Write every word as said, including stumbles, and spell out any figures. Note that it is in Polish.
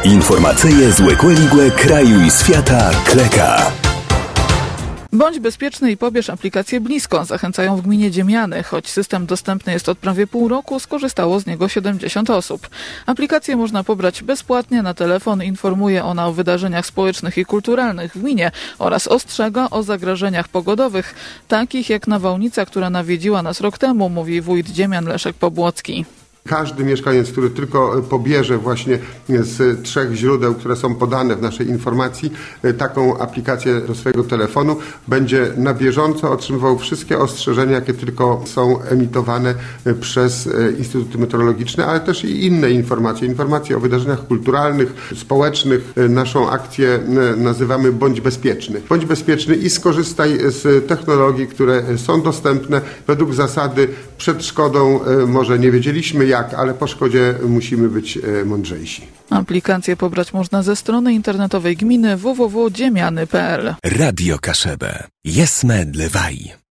Informacyje z Łekłe kraju i świata Kleka. Bądź bezpieczny i pobierz aplikację Blisko, zachęcają w gminie Dziemiany. Choć system dostępny jest od prawie pół roku, skorzystało z niego siedemdziesiąt osób. Aplikację można pobrać bezpłatnie na telefon. Informuje ona o wydarzeniach społecznych i kulturalnych w gminie oraz ostrzega o zagrożeniach pogodowych, takich jak nawałnica, która nawiedziła nas rok temu, mówi wójt Dziemian Leszek Pobłocki. Każdy mieszkaniec, który tylko pobierze właśnie z trzech źródeł, które są podane w naszej informacji, taką aplikację do swojego telefonu, będzie na bieżąco otrzymywał wszystkie ostrzeżenia, jakie tylko są emitowane przez Instytuty Meteorologiczne, ale też i inne informacje. Informacje o wydarzeniach kulturalnych, społecznych. Naszą akcję nazywamy Bądź bezpieczny. Bądź bezpieczny i skorzystaj z technologii, które są dostępne według zasady przed szkodą może nie wiedzieliśmy jak, ale po szkodzie musimy być mądrzejsi. Aplikację pobrać można ze strony internetowej gminy w w w kropka dziemiany kropka p l. Radio Kaszebę. Jesme dlewaj.